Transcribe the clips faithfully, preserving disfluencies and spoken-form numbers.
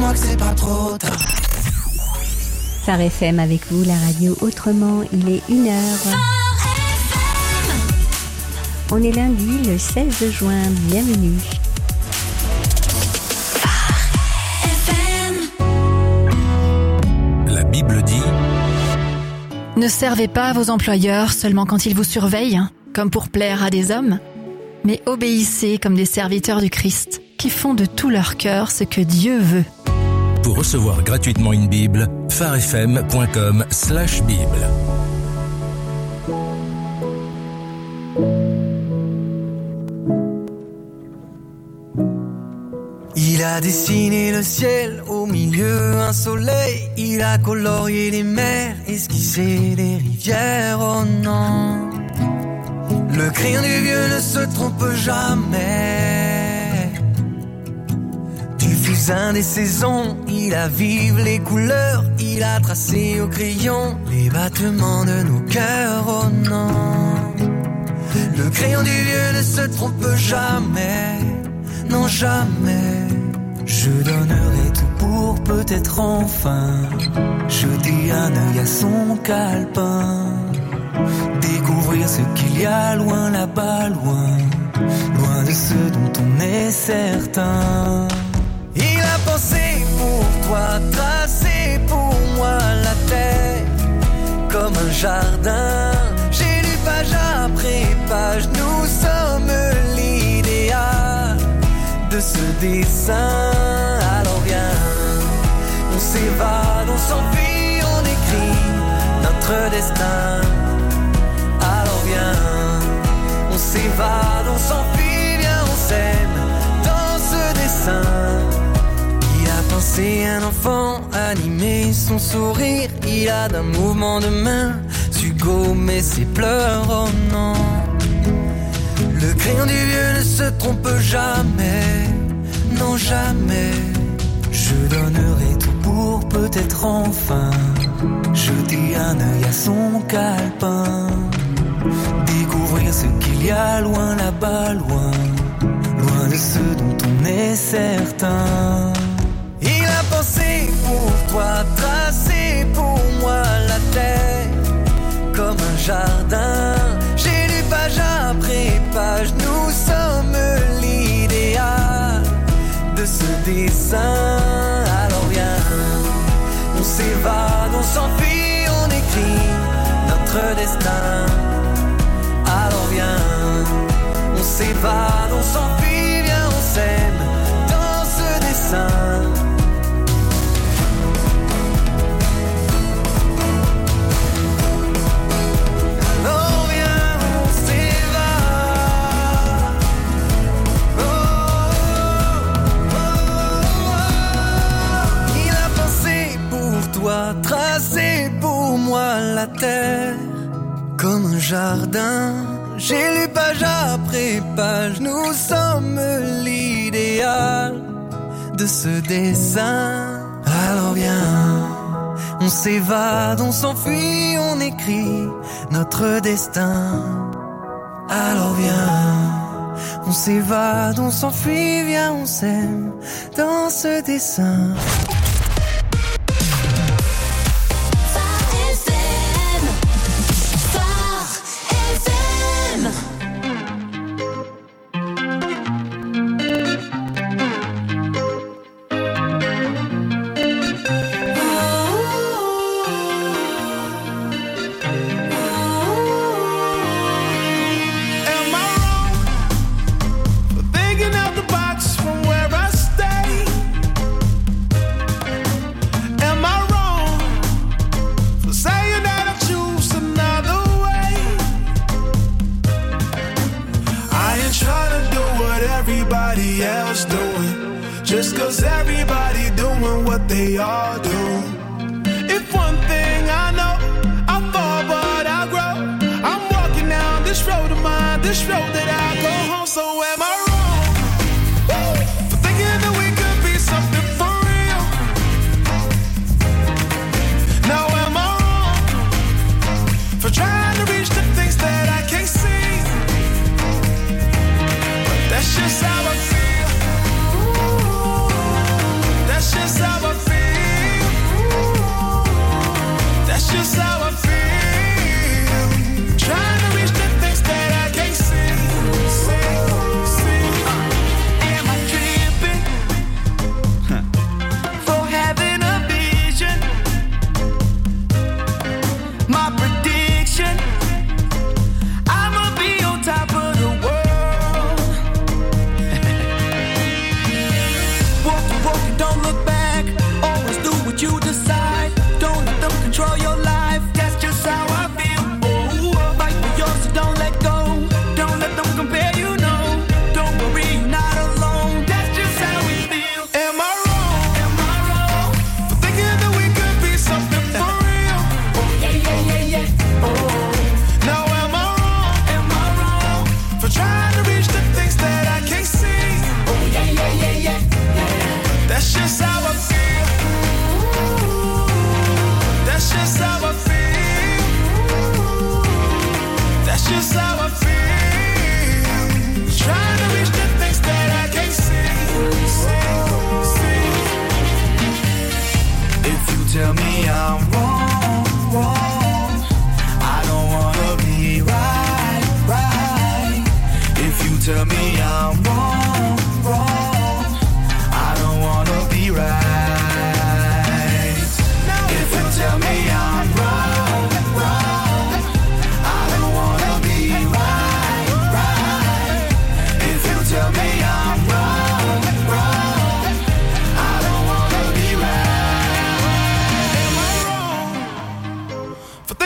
dis-moi que c'est pas trop tard. Phare F M avec vous, la radio autrement, il est une heure. On est lundi, le seize juin, bienvenue. La Bible dit: Ne servez pas vos employeurs seulement quand ils vous surveillent, comme pour plaire à des hommes, mais obéissez comme des serviteurs du Christ, qui font de tout leur cœur ce que Dieu veut. Pour recevoir gratuitement une Bible, pharefm point com slash Bible. Il a dessiné le ciel, au milieu un soleil. Il a colorié les mers, esquissé les rivières, oh non. Le crayon du vieux ne se trompe jamais. Du fusain des saisons, il a vive les couleurs. Il a tracé au crayon les battements de nos cœurs, oh non. Le crayon du vieux ne se trompe jamais, non jamais. Je donnerai tout pour peut-être enfin jeter un œil à son calepin, découvrir ce qu'il y a loin là-bas, loin, loin de ce dont on est certain. Il a pensé pour toi, tracé pour moi la terre comme un jardin. J'ai lu page après page, nous sommes l'idéal de ce dessin. Alors viens, on s'évade, on s'enfuit, on écrit notre destin. Alors viens, on s'évade, on s'enfuit, viens, on s'aime dans ce dessin. Il a pensé un enfant, animé son sourire. Il a d'un mouvement de main su gommer ses pleurs, oh non. Le crayon du vieux ne se trompe jamais, non jamais. Je donnerai tout pour peut-être enfin jeter un œil à son calepin, découvrir ce qu'il y a loin là-bas, loin, loin de ce dont on est certain. Il a pensé pour toi, tracé pour moi la terre comme un jardin. J'ai lu page après page, nous sommes l'idéal de ce dessin. Alors viens, on s'évade, on s'enfuit, on écrit notre destin. Alors viens, on s'évade, on s'enfuit, viens, on s'aime dans ce dessin. Tracé pour moi la terre comme un jardin. J'ai lu page après page, nous sommes l'idéal de ce dessin. Alors viens, on s'évade, on s'enfuit, on écrit notre destin. Alors viens, on s'évade, on s'enfuit, viens, on s'aime dans ce dessin. That's just how I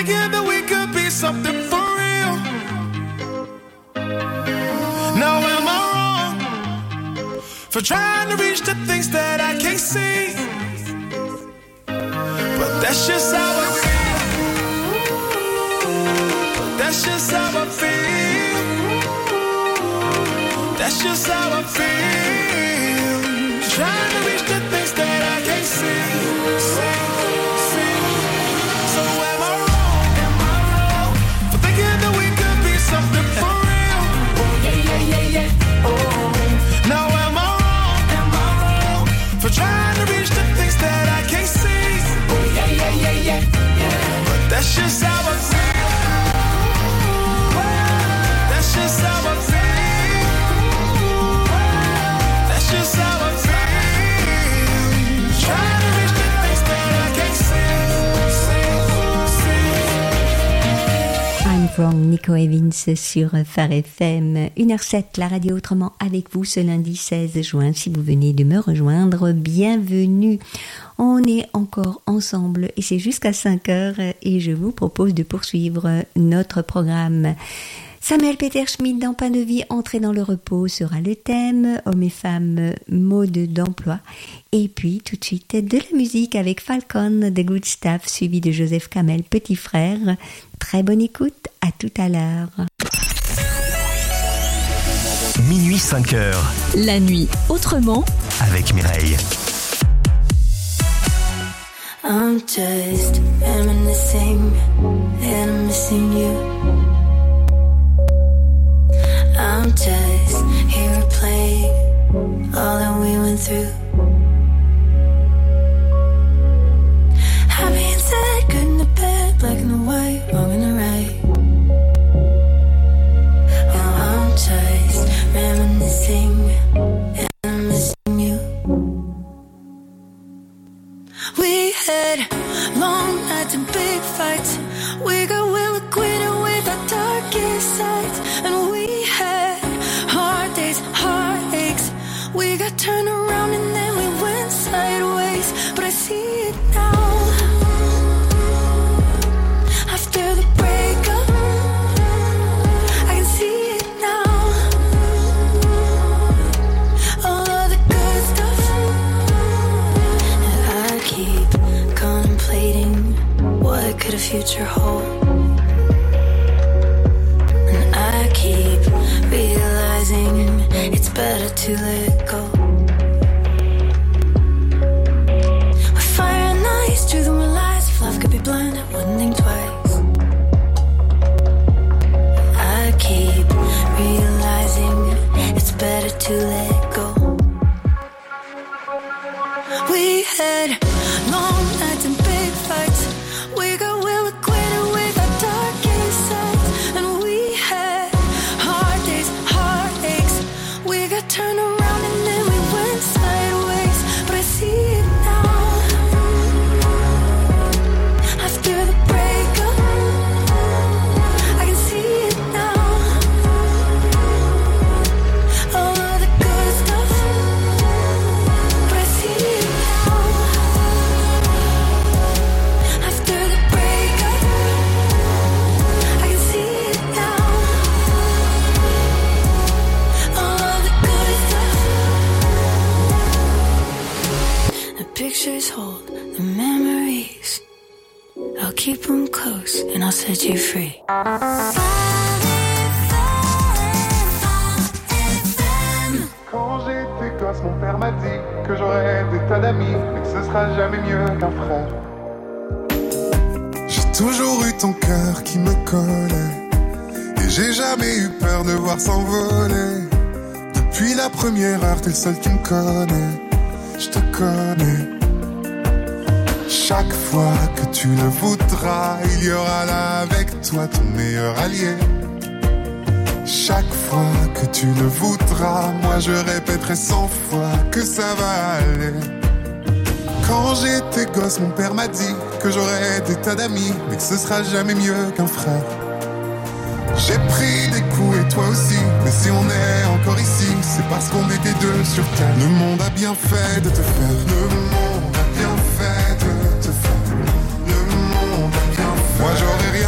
thinking that we could be something for real. Now am I wrong for trying to reach the things that I can't see? But that's just how I feel. But that's just how I feel. That's just how I feel. Trying to reach the things that I can't see. see, see. So am I wrong? Am I wrong for thinking that we could be something for real? Oh yeah, yeah, yeah, yeah. Oh. Now am I wrong? Am I wrong for trying to reach the things that I can't see? Oh yeah, yeah, yeah, yeah, yeah. But that's just how I feel. That's just how I feel. That's just how I feel. Trying to reach the things that I can't see, see, see. I'm Wrong, Nico Evans sur Phare F M. une heure sept, la radio autrement avec vous ce lundi seize juin. Si vous venez de me rejoindre, bienvenue. On est encore ensemble et c'est jusqu'à cinq heures et je vous propose de poursuivre notre programme. Samuel Peter Schmidt dans Pain de Vie, Entrer dans le repos sera le thème, hommes et femmes, mode d'emploi. Et puis tout de suite de la musique avec Falcon, The Good Stuff, suivi de Joseph Kamel, Petit Frère. Très bonne écoute, à tout à l'heure. Minuit cinq heures. La nuit autrement avec Mireille. I'm just reminiscing and I'm missing you. I'm just here replaying all that we went through. Happy and sad, good and the bad, black and the white, wrong and the right. Well, I'm just reminiscing and I'm missing you. We had long nights and big fights. We got well acquainted with our darkest sides. And we had hard days, heartaches. We got turned around and then we went sideways. But I see it now. After the breakup, I can see it now. All of the good stuff. And I keep contemplating what could a future hold. And I keep realizing it's better to let go. With fire and ice, truth and lies. If life could be blind, I wouldn't think twice. I keep realizing it's better to let go. We had long nights and big fights. We got well acquainted with our darkest sides. And we had hard days, heartaches. We got turned around and then we went sideways. But I see it now. After the breakup, I can see it now. All of the good stuff. But I see it now. After the breakup, I can see it now. All of the good stuff. The pictures hold the memories. I'll keep them close and I'll set you free. Quand j'étais gosse, mon père m'a dit que j'aurais des tas d'amis, mais que ce sera jamais mieux qu'un frère. J'ai toujours eu ton cœur qui me collait, et j'ai jamais eu peur de voir s'envoler. Depuis la première heure, t'es le seul qui me connaît, je te connais. Chaque fois que tu le voudras, il y aura là avec toi ton meilleur allié. Chaque fois que tu le voudras, moi je répéterai cent fois que ça va aller. Quand j'étais gosse, mon père m'a dit que j'aurais des tas d'amis, mais que ce sera jamais mieux qu'un frère. J'ai pris des coups et toi aussi, mais si on est encore ici, c'est parce qu'on était deux sur terre. Le monde a bien fait de te faire, le monde a bien fait de te faire, le monde a bien fait. Moi j'aurais rien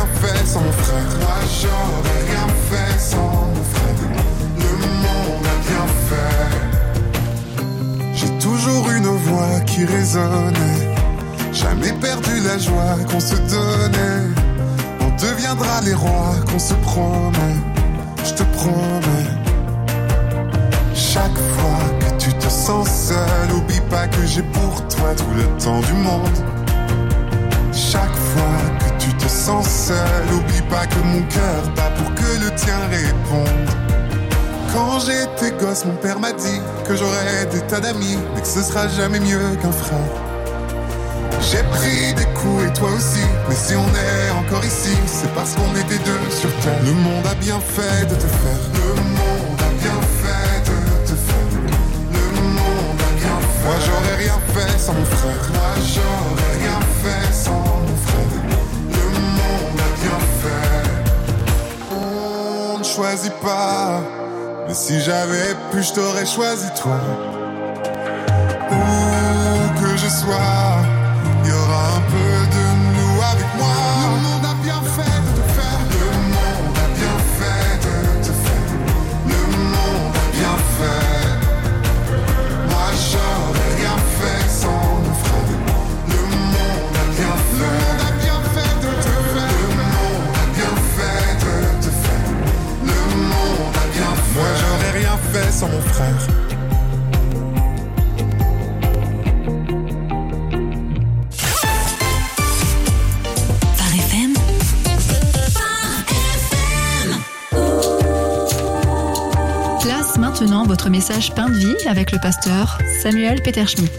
qui résonnait. Jamais perdu la joie qu'on se donnait. On deviendra les rois qu'on se promet. Je te promets. Chaque fois que tu te sens seul, oublie pas que j'ai pour toi tout le temps du monde. Chaque fois que tu te sens seul, oublie pas que mon cœur bat pour que le tien réponde. Quand j'étais gosse, mon père m'a dit que j'aurais des tas d'amis, mais que ce sera jamais mieux qu'un frère. J'ai pris des coups et toi aussi, mais si on est encore ici, c'est parce qu'on était deux sur terre. Le monde a bien fait de te faire. Le monde a bien fait de te faire. Le monde a bien fait. Moi j'aurais rien fait sans mon frère. Moi j'aurais rien fait sans mon frère. Le monde a bien fait. On ne choisit pas, mais si j'avais pu, je t'aurais choisi toi. Où que je sois, il y aura un peu de nous avec moi. Le monde a bien fait de te faire. Le monde a bien fait de te faire. Le monde a bien fait. Moi j'aurais rien fait sans mon frère. Le monde a bien fait. Le monde a bien fait de te faire. Le monde a bien fait de te faire. Le monde a bien fait. Moi j'aurais rien fait sans mon frère. Maintenant, votre message Pain de vie avec le pasteur Samuel Peter Schmidt.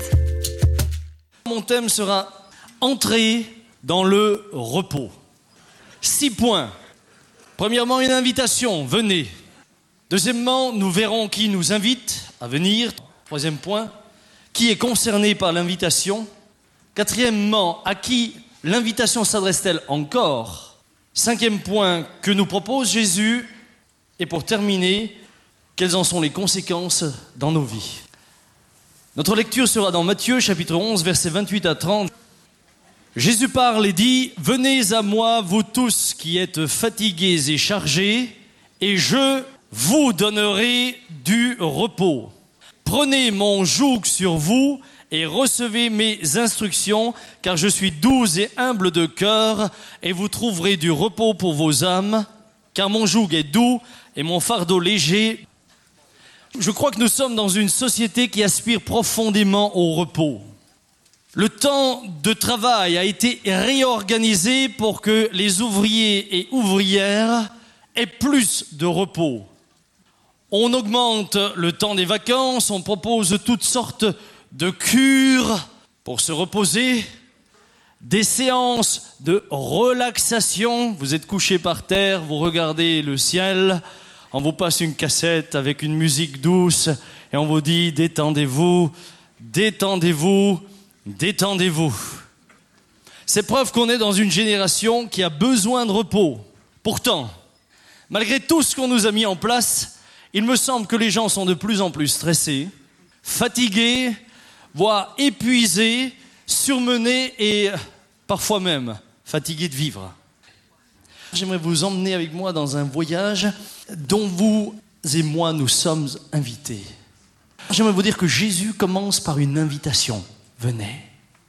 Mon thème sera entrer dans le repos. Six points. Premièrement, une invitation, venez. Deuxièmement, nous verrons qui nous invite à venir. Troisième point, qui est concerné par l'invitation. Quatrièmement, à qui l'invitation s'adresse-t-elle encore? Cinquième point, que nous propose Jésus. Et pour terminer, quelles en sont les conséquences dans nos vies? Notre lecture sera dans Matthieu, chapitre onze, versets vingt-huit à trente. Jésus parle et dit « Venez à moi, vous tous qui êtes fatigués et chargés, et je vous donnerai du repos. Prenez mon joug sur vous et recevez mes instructions, car je suis doux et humble de cœur, et vous trouverez du repos pour vos âmes, car mon joug est doux et mon fardeau léger. » Je crois que nous sommes dans une société qui aspire profondément au repos. Le temps de travail a été réorganisé pour que les ouvriers et ouvrières aient plus de repos. On augmente le temps des vacances, on propose toutes sortes de cures pour se reposer, des séances de relaxation. Vous êtes couché par terre, vous regardez le ciel, on vous passe une cassette avec une musique douce et on vous dit « détendez-vous, détendez-vous, détendez-vous ». C'est preuve qu'on est dans une génération qui a besoin de repos. Pourtant, malgré tout ce qu'on nous a mis en place, il me semble que les gens sont de plus en plus stressés, fatigués, voire épuisés, surmenés et parfois même fatigués de vivre. J'aimerais vous emmener avec moi dans un voyage dont vous et moi nous sommes invités. J'aimerais vous dire que Jésus commence par une invitation. Venez.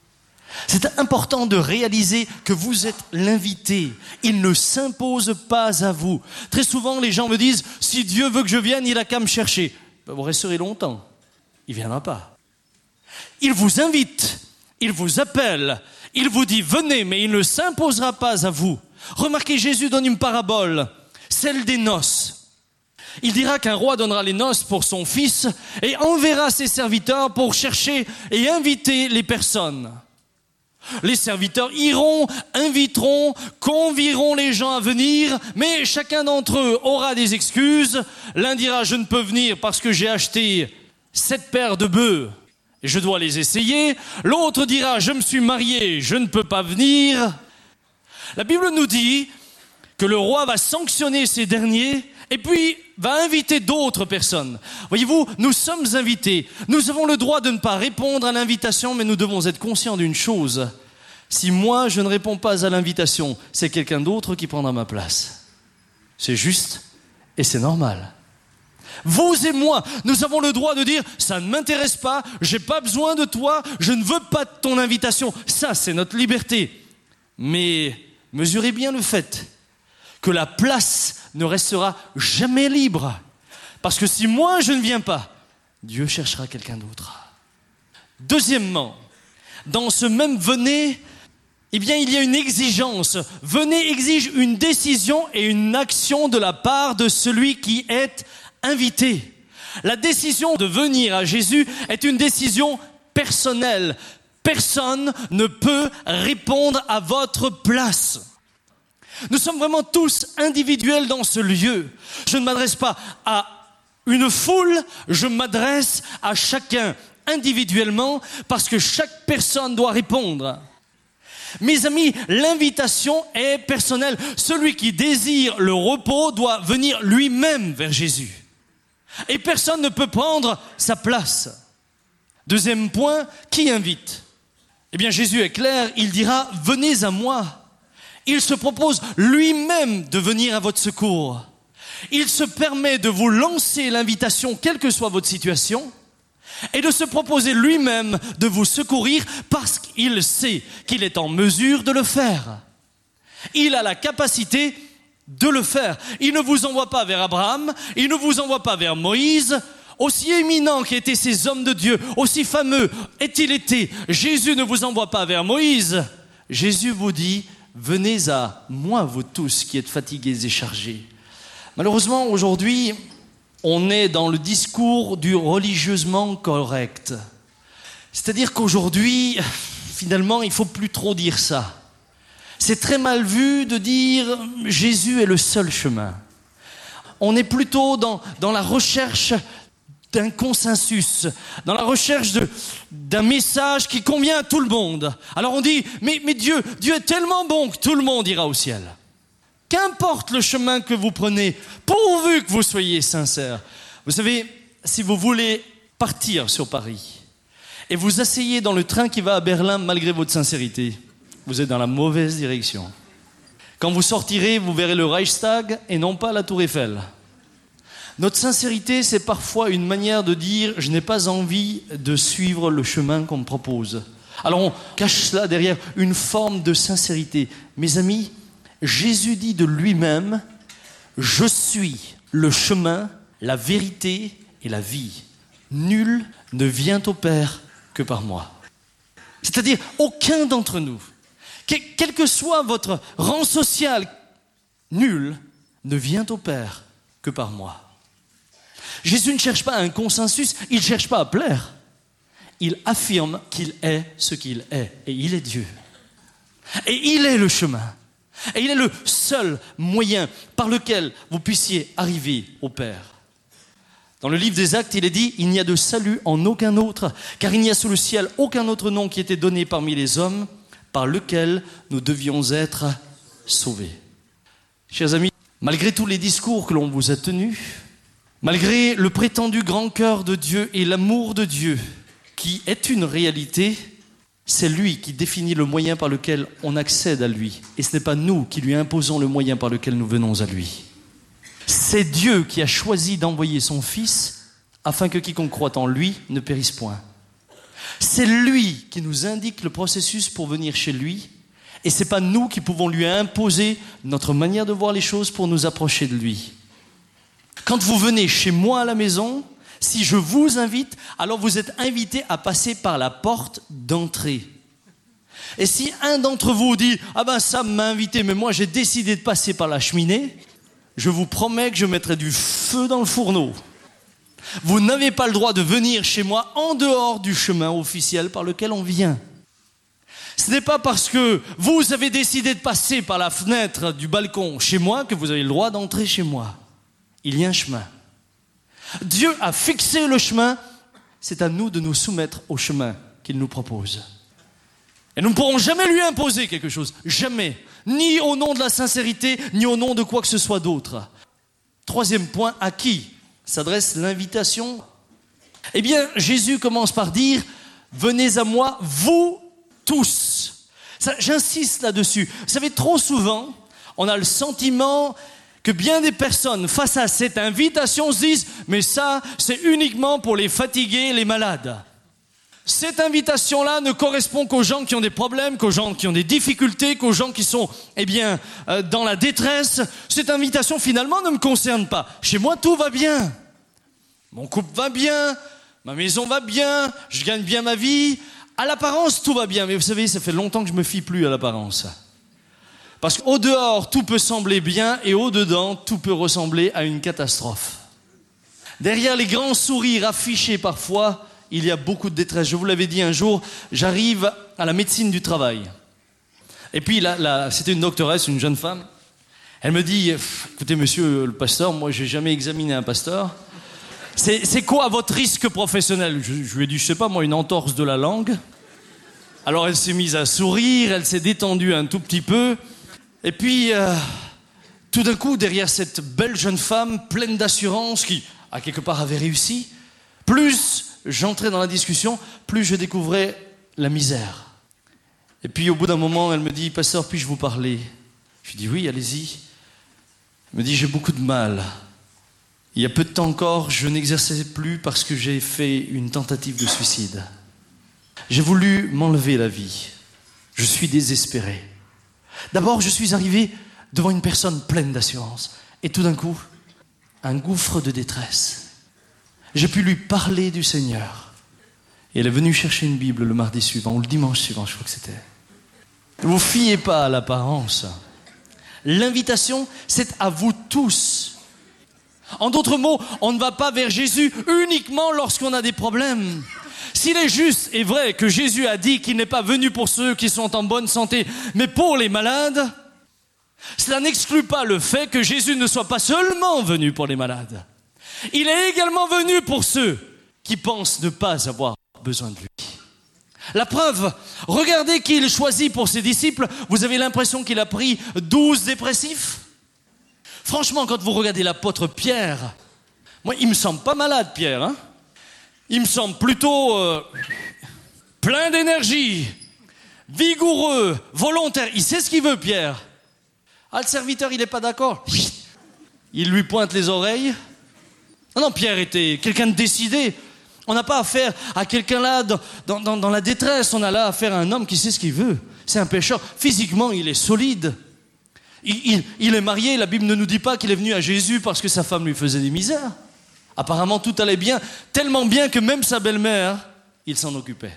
C'est important de réaliser que vous êtes l'invité. Il ne s'impose pas à vous. Très souvent, les gens me disent « Si Dieu veut que je vienne, il n'a qu'à me chercher. » Ben, vous resterez longtemps. Il ne viendra pas. Il vous invite, il vous appelle, il vous dit « Venez », mais il ne s'imposera pas à vous. Remarquez, Jésus donne une parabole, celle des noces. Il dira qu'un roi donnera les noces pour son fils et enverra ses serviteurs pour chercher et inviter les personnes. Les serviteurs iront, inviteront, convieront les gens à venir, mais chacun d'entre eux aura des excuses. L'un dira « Je ne peux venir parce que j'ai acheté sept paires de bœufs et je dois les essayer. » L'autre dira « Je me suis marié, je ne peux pas venir. » La Bible nous dit que le roi va sanctionner ces derniers et puis va inviter d'autres personnes. Voyez-vous, nous sommes invités. Nous avons le droit de ne pas répondre à l'invitation, mais nous devons être conscients d'une chose. Si moi, je ne réponds pas à l'invitation, c'est quelqu'un d'autre qui prendra ma place. C'est juste et c'est normal. Vous et moi, nous avons le droit de dire « ça ne m'intéresse pas, j'ai pas besoin de toi, je ne veux pas de ton invitation ». Ça, c'est notre liberté. Mais mesurez bien le fait que la place ne restera jamais libre. Parce que si moi je ne viens pas, Dieu cherchera quelqu'un d'autre. Deuxièmement, dans ce même « venez », eh bien, il y a une exigence. « Venez » exige une décision et une action de la part de celui qui est invité. La décision de venir à Jésus est une décision personnelle. Personne ne peut répondre à votre place. Nous sommes vraiment tous individuels dans ce lieu. Je ne m'adresse pas à une foule, je m'adresse à chacun individuellement parce que chaque personne doit répondre. Mes amis, l'invitation est personnelle. Celui qui désire le repos doit venir lui-même vers Jésus. Et personne ne peut prendre sa place. Deuxième point, qui invite ? Eh bien, Jésus est clair, il dira « venez à moi ». Il se propose lui-même de venir à votre secours. Il se permet de vous lancer l'invitation, quelle que soit votre situation, et de se proposer lui-même de vous secourir parce qu'il sait qu'il est en mesure de le faire. Il a la capacité de le faire. Il ne vous envoie pas vers Abraham, il ne vous envoie pas vers Moïse. Aussi éminents qu'étaient ces hommes de Dieu, aussi fameux est-il été, Jésus ne vous envoie pas vers Moïse. Jésus vous dit, venez à moi, vous tous qui êtes fatigués et chargés. Malheureusement, aujourd'hui, on est dans le discours du religieusement correct. C'est-à-dire qu'aujourd'hui, finalement, il ne faut plus trop dire ça. C'est très mal vu de dire « Jésus est le seul chemin ». On est plutôt dans, dans la recherche d'un consensus, dans la recherche de, d'un message qui convient à tout le monde. Alors on dit mais, « mais Dieu, Dieu est tellement bon que tout le monde ira au ciel ». Qu'importe le chemin que vous prenez, pourvu que vous soyez sincère. Vous savez, si vous voulez partir sur Paris et vous asseyez dans le train qui va à Berlin malgré votre sincérité, vous êtes dans la mauvaise direction. Quand vous sortirez, vous verrez le Reichstag et non pas la Tour Eiffel. Notre sincérité, c'est parfois une manière de dire « je n'ai pas envie de suivre le chemin qu'on me propose ». Alors on cache cela derrière une forme de sincérité. Mes amis, Jésus dit de lui-même « je suis le chemin, la vérité et la vie. Nul ne vient au Père que par moi. » C'est-à-dire, aucun d'entre nous, quel que soit votre rang social, nul ne vient au Père que par moi. Jésus ne cherche pas un consensus, il ne cherche pas à plaire. Il affirme qu'il est ce qu'il est, et il est Dieu. Et il est le chemin. Et il est le seul moyen par lequel vous puissiez arriver au Père. Dans le livre des Actes, il est dit « Il n'y a de salut en aucun autre, car il n'y a sous le ciel aucun autre nom qui était donné parmi les hommes, par lequel nous devions être sauvés. » Chers amis, malgré tous les discours que l'on vous a tenus, malgré le prétendu grand cœur de Dieu et l'amour de Dieu, qui est une réalité, c'est lui qui définit le moyen par lequel on accède à lui. Et ce n'est pas nous qui lui imposons le moyen par lequel nous venons à lui. C'est Dieu qui a choisi d'envoyer son Fils afin que quiconque croit en lui ne périsse point. C'est lui qui nous indique le processus pour venir chez lui. Et ce n'est pas nous qui pouvons lui imposer notre manière de voir les choses pour nous approcher de lui. Quand vous venez chez moi à la maison, si je vous invite, alors vous êtes invité à passer par la porte d'entrée. Et si un d'entre vous dit « Ah ben ça m'a invité, mais moi j'ai décidé de passer par la cheminée », je vous promets que je mettrai du feu dans le fourneau. Vous n'avez pas le droit de venir chez moi en dehors du chemin officiel par lequel on vient. Ce n'est pas parce que vous avez décidé de passer par la fenêtre du balcon chez moi que vous avez le droit d'entrer chez moi. Il y a un chemin. Dieu a fixé le chemin, c'est à nous de nous soumettre au chemin qu'il nous propose. Et nous ne pourrons jamais lui imposer quelque chose, jamais, ni au nom de la sincérité, ni au nom de quoi que ce soit d'autre. Troisième point, à qui s'adresse l'invitation ? Eh bien, Jésus commence par dire « Venez à moi, vous tous ». Ça, j'insiste là-dessus. Vous savez, trop souvent, on a le sentiment que bien des personnes, face à cette invitation, se disent « Mais ça, c'est uniquement pour les fatigués, les malades. » Cette invitation-là ne correspond qu'aux gens qui ont des problèmes, qu'aux gens qui ont des difficultés, qu'aux gens qui sont, eh bien, euh, dans la détresse. Cette invitation, finalement, ne me concerne pas. Chez moi, tout va bien. Mon couple va bien, ma maison va bien, je gagne bien ma vie. À l'apparence, tout va bien. Mais vous savez, ça fait longtemps que je me fie plus à l'apparence. Parce qu'au dehors, tout peut sembler bien et au dedans, tout peut ressembler à une catastrophe. Derrière les grands sourires affichés parfois, il y a beaucoup de détresse. Je vous l'avais dit un jour, j'arrive à la médecine du travail. Et puis là, là c'était une doctoresse, une jeune femme. Elle me dit, écoutez monsieur le pasteur, moi j'ai jamais examiné un pasteur. C'est, c'est quoi votre risque professionnel? je, je lui ai dit, je sais pas moi, une entorse de la langue. Alors elle s'est mise à sourire, elle s'est détendue un tout petit peu. Et puis, euh, tout d'un coup, derrière cette belle jeune femme pleine d'assurance qui, à quelque part, avait réussi, plus j'entrais dans la discussion, plus je découvrais la misère. Et puis, au bout d'un moment, elle me dit, pasteur, puis-je vous parler? Je lui dis, oui, allez-y. Elle me dit, j'ai beaucoup de mal. Il y a peu de temps encore, je n'exerçais plus parce que j'ai fait une tentative de suicide. J'ai voulu m'enlever la vie. Je suis désespéré. D'abord, je suis arrivé devant une personne pleine d'assurance. Et tout d'un coup, un gouffre de détresse. J'ai pu lui parler du Seigneur. Et elle est venue chercher une Bible le mardi suivant, ou le dimanche suivant, je crois que c'était. Ne vous fiez pas à l'apparence. L'invitation, c'est à vous tous. En d'autres mots, on ne va pas vers Jésus uniquement lorsqu'on a des problèmes. S'il est juste et vrai que Jésus a dit qu'il n'est pas venu pour ceux qui sont en bonne santé, mais pour les malades, cela n'exclut pas le fait que Jésus ne soit pas seulement venu pour les malades. Il est également venu pour ceux qui pensent ne pas avoir besoin de lui. La preuve, regardez qui il choisit pour ses disciples. Vous avez l'impression qu'il a pris douze dépressifs? Franchement, quand vous regardez l'apôtre Pierre, moi, il me semble pas malade, Pierre, hein? Il me semble plutôt euh, plein d'énergie, vigoureux, volontaire. Il sait ce qu'il veut, Pierre. Ah, le serviteur, il n'est pas d'accord. Il lui pointe les oreilles. Non, non, Pierre était quelqu'un de décidé. On n'a pas affaire à quelqu'un là dans, dans, dans la détresse. On a là affaire à un homme qui sait ce qu'il veut. C'est un pécheur. Physiquement, il est solide. Il, il, il est marié. La Bible ne nous dit pas qu'il est venu à Jésus parce que sa femme lui faisait des misères. Apparemment, tout allait bien, tellement bien que même sa belle-mère, il s'en occupait.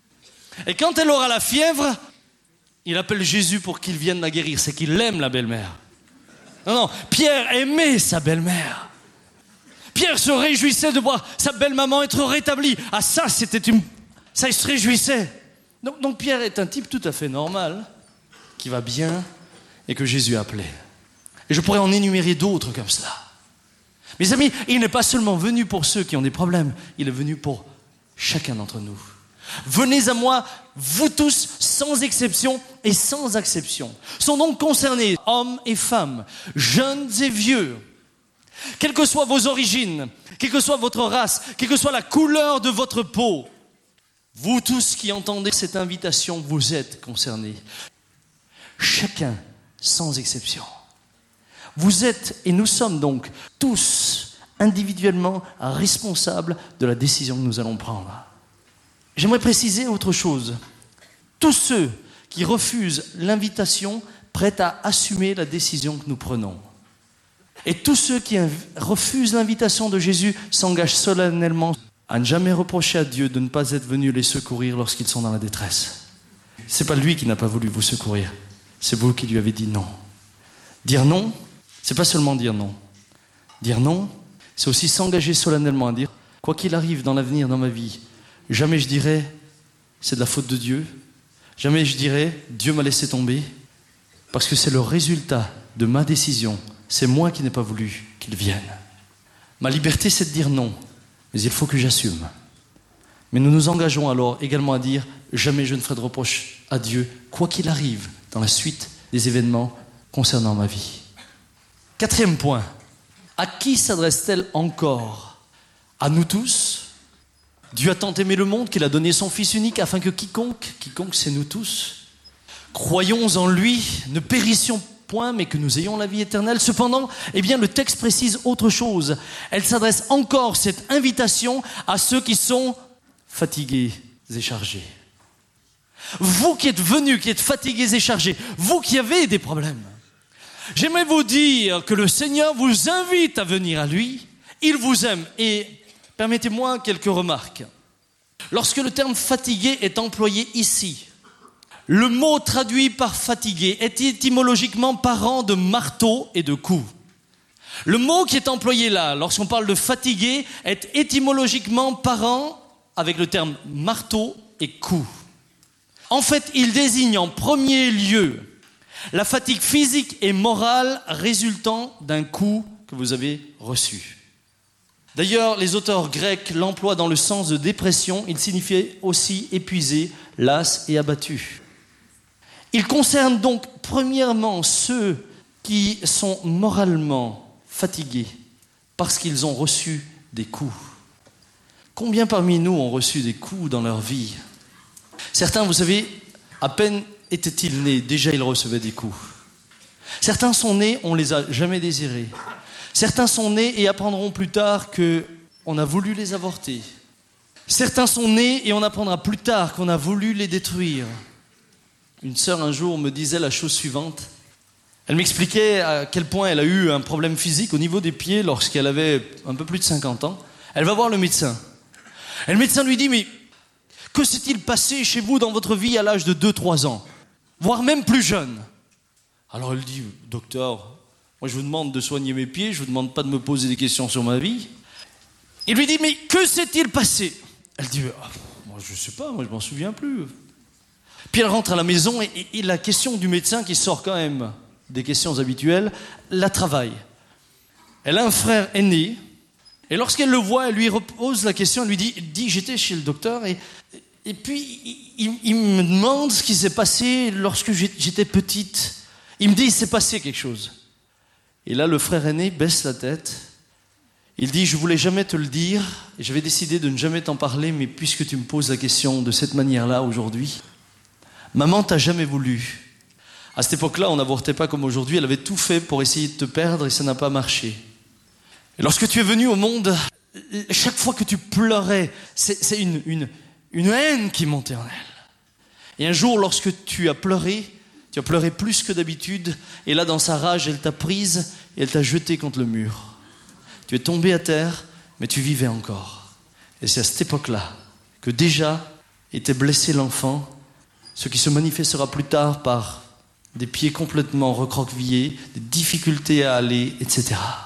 Et quand elle aura la fièvre, il appelle Jésus pour qu'il vienne la guérir. C'est qu'il aime la belle-mère. Non, non, Pierre aimait sa belle-mère. Pierre se réjouissait de voir sa belle-maman être rétablie. Ah, ça, c'était une... Ça, il se réjouissait. Donc, donc Pierre est un type tout à fait normal, qui va bien et que Jésus appelait. Et je pourrais en énumérer d'autres comme cela. Mes amis, il n'est pas seulement venu pour ceux qui ont des problèmes, il est venu pour chacun d'entre nous. Venez à moi, vous tous, sans exception et sans acception. Sont donc concernés hommes et femmes, jeunes et vieux. Quelles que soient vos origines, quelle que soit votre race, quelle que soit la couleur de votre peau, vous tous qui entendez cette invitation, vous êtes concernés. Chacun, sans exception. Vous êtes, et nous sommes donc tous individuellement responsables de la décision que nous allons prendre. J'aimerais préciser autre chose. Tous ceux qui refusent l'invitation prêtent à assumer la décision que nous prenons. Et tous ceux qui refusent l'invitation de Jésus s'engagent solennellement à ne jamais reprocher à Dieu de ne pas être venu les secourir lorsqu'ils sont dans la détresse. C'est pas lui qui n'a pas voulu vous secourir, c'est vous qui lui avez dit non. Dire non, c'est pas seulement dire non. Dire non, c'est aussi s'engager solennellement à dire, quoi qu'il arrive dans l'avenir, dans ma vie, jamais je dirai, c'est de la faute de Dieu. Jamais je dirai, Dieu m'a laissé tomber. Parce que c'est le résultat de ma décision. C'est moi qui n'ai pas voulu qu'il vienne. Ma liberté, c'est de dire non. Mais il faut que j'assume. Mais nous nous engageons alors également à dire, jamais je ne ferai de reproche à Dieu, quoi qu'il arrive dans la suite des événements concernant ma vie. Quatrième point. À qui s'adresse-t-elle encore? À nous tous. Dieu a tant aimé le monde qu'il a donné son Fils unique afin que quiconque, quiconque c'est nous tous, croyons en lui, ne périssions point, mais que nous ayons la vie éternelle. Cependant, eh bien, le texte précise autre chose. Elle s'adresse encore, cette invitation, à ceux qui sont fatigués et chargés. Vous qui êtes venus, qui êtes fatigués et chargés, vous qui avez des problèmes, j'aimerais vous dire que le Seigneur vous invite à venir à lui. Il vous aime. Et permettez-moi quelques remarques. Lorsque le terme fatigué est employé ici, le mot traduit par fatigué est étymologiquement parent de marteau et de coup. Le mot qui est employé là, lorsqu'on parle de fatigué, est étymologiquement parent avec le terme marteau et coup. En fait, il désigne en premier lieu la fatigue physique et morale résultant d'un coup que vous avez reçu. D'ailleurs, les auteurs grecs l'emploient dans le sens de dépression. Il signifiait aussi épuisé, las et abattu. Il concerne donc premièrement ceux qui sont moralement fatigués parce qu'ils ont reçu des coups. Combien parmi nous ont reçu des coups dans leur vie ? Certains, vous savez, à peine étaient-ils nés, déjà ils recevaient des coups. Certains sont nés, on ne les a jamais désirés. Certains sont nés et apprendront plus tard qu'on a voulu les avorter. Certains sont nés et on apprendra plus tard qu'on a voulu les détruire. Une sœur un jour me disait la chose suivante. Elle m'expliquait à quel point elle a eu un problème physique au niveau des pieds lorsqu'elle avait un peu plus de cinquante ans. Elle va voir le médecin. Et le médecin lui dit, mais que s'est-il passé chez vous dans votre vie à l'âge de deux trois ans, voire même plus jeune ? Alors elle dit, docteur, moi je vous demande de soigner mes pieds, je ne vous demande pas de me poser des questions sur ma vie. Il lui dit, mais que s'est-il passé ? Elle dit, ah, moi je ne sais pas, moi je ne m'en souviens plus. Puis elle rentre à la maison et, et, et la question du médecin, qui sort quand même des questions habituelles, la travaille. Elle a un frère aîné, et lorsqu'elle le voit, elle lui repose la question, elle lui dit, dit j'étais chez le docteur, et, et puis il, il me demande ce qui s'est passé lorsque j'étais petite. Il me dit, il s'est passé quelque chose. Et là, le frère aîné baisse la tête. Il dit, je ne voulais jamais te le dire, et j'avais décidé de ne jamais t'en parler, mais puisque tu me poses la question de cette manière-là aujourd'hui, maman t'a jamais voulu. À cette époque-là, on n'avortait pas comme aujourd'hui, elle avait tout fait pour essayer de te perdre et ça n'a pas marché. Et lorsque tu es venu au monde, chaque fois que tu pleurais, c'est, c'est une, une, une haine qui montait en elle. Et un jour, lorsque tu as pleuré, tu as pleuré plus que d'habitude, et là, dans sa rage, elle t'a prise et elle t'a jeté contre le mur. Tu es tombé à terre, mais tu vivais encore. Et c'est à cette époque-là que déjà était blessé l'enfant, ce qui se manifestera plus tard par des pieds complètement recroquevillés, des difficultés à aller, et cetera.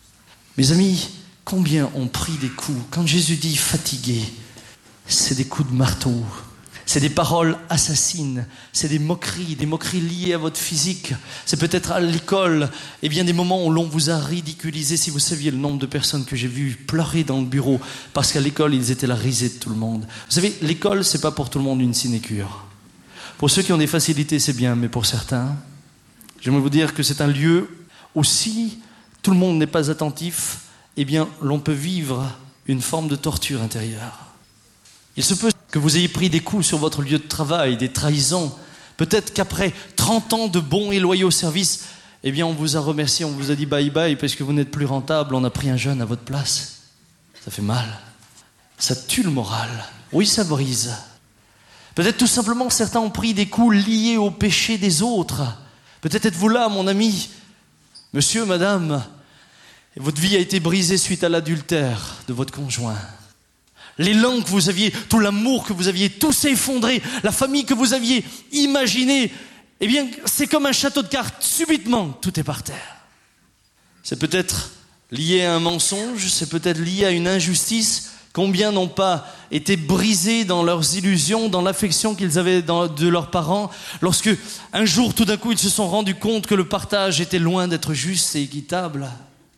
Mes amis, combien ont pris des coups ? Quand Jésus dit fatigué, c'est des coups de marteau. C'est des paroles assassines, c'est des moqueries, des moqueries liées à votre physique. C'est peut-être à l'école, et bien des moments où l'on vous a ridiculisé. Si vous saviez le nombre de personnes que j'ai vues pleurer dans le bureau, parce qu'à l'école, ils étaient la risée de tout le monde. Vous savez, l'école, c'est pas pour tout le monde une sinécure. Pour ceux qui ont des facilités, c'est bien, mais pour certains, j'aimerais vous dire que c'est un lieu où si tout le monde n'est pas attentif, eh bien, l'on peut vivre une forme de torture intérieure. Il se peut que vous ayez pris des coups sur votre lieu de travail, des trahisons. Peut-être qu'après trente ans de bons et loyaux services, eh bien, on vous a remercié, on vous a dit bye bye parce que vous n'êtes plus rentable, on a pris un jeune à votre place. Ça fait mal. Ça tue le moral. Oui, ça brise. Peut-être tout simplement certains ont pris des coups liés au péché des autres. Peut-être êtes-vous là, mon ami, monsieur, madame, et votre vie a été brisée suite à l'adultère de votre conjoint. L'élan que vous aviez, tout l'amour que vous aviez, tout s'est effondré. La famille que vous aviez imaginée, eh bien, c'est comme un château de cartes. Subitement, tout est par terre. C'est peut-être lié à un mensonge, c'est peut-être lié à une injustice. Combien n'ont pas été brisés dans leurs illusions, dans l'affection qu'ils avaient dans, de leurs parents, lorsque un jour, tout d'un coup, ils se sont rendus compte que le partage était loin d'être juste et équitable.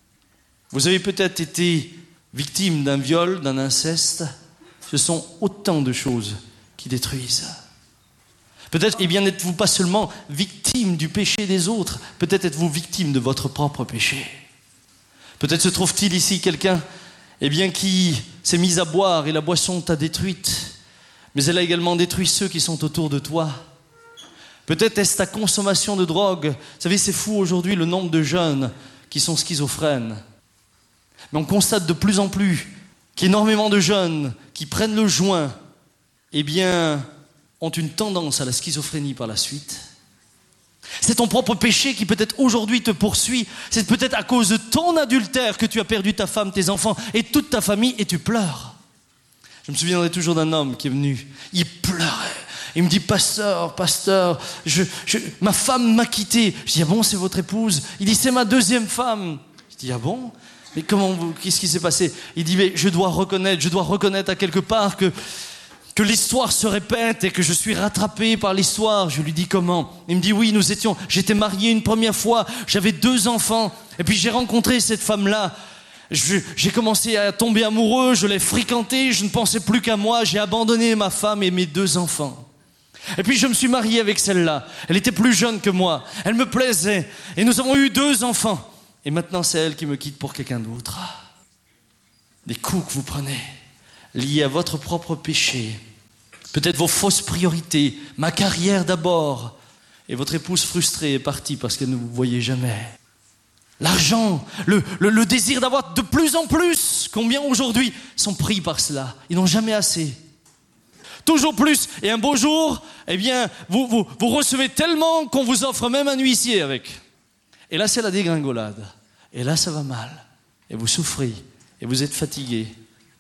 Vous avez peut-être été victime d'un viol, d'un inceste. Ce sont autant de choses qui détruisent. Peut-être, eh bien, n'êtes-vous pas seulement victime du péché des autres, peut-être êtes-vous victime de votre propre péché. Peut-être se trouve-t-il ici quelqu'un eh bien, qui s'est mis à boire et la boisson t'a détruite, mais elle a également détruit ceux qui sont autour de toi. Peut-être est-ce ta consommation de drogue. Vous savez, c'est fou aujourd'hui le nombre de jeunes qui sont schizophrènes. Mais on constate de plus en plus qu'énormément de jeunes qui prennent le joint, eh bien, ont une tendance à la schizophrénie par la suite. C'est ton propre péché qui peut-être aujourd'hui te poursuit. C'est peut-être à cause de ton adultère que tu as perdu ta femme, tes enfants et toute ta famille et tu pleures. Je me souviendrai toujours d'un homme qui est venu. Il pleurait. Il me dit, pasteur, pasteur, je, je, ma femme m'a quitté. Je dis, ah bon, c'est votre épouse? Il dit, c'est ma deuxième femme. Je dis, ah bon? Mais comment vous, qu'est-ce qui s'est passé? Il dit, mais je dois reconnaître, je dois reconnaître à quelque part que, que l'histoire se répète et que je suis rattrapé par l'histoire. Je lui dis, comment? Il me dit, oui, nous étions, j'étais marié une première fois, j'avais deux enfants, et puis j'ai rencontré cette femme-là. Je, j'ai commencé à tomber amoureux, je l'ai fréquentée, je ne pensais plus qu'à moi, j'ai abandonné ma femme et mes deux enfants. Et puis je me suis marié avec celle-là. Elle était plus jeune que moi. Elle me plaisait. Et nous avons eu deux enfants. Et maintenant, c'est elle qui me quitte pour quelqu'un d'autre. Des coups que vous prenez, liés à votre propre péché. Peut-être vos fausses priorités. Ma carrière d'abord. Et votre épouse frustrée est partie parce qu'elle ne vous voyait jamais. L'argent, le, le, le désir d'avoir de plus en plus. Combien aujourd'hui sont pris par cela? Ils n'ont jamais assez. Toujours plus. Et un beau jour, eh bien, vous, vous, vous recevez tellement qu'on vous offre même un huissier avec. Et là, c'est la dégringolade. Et là, ça va mal. Et vous souffrez. Et vous êtes fatigué.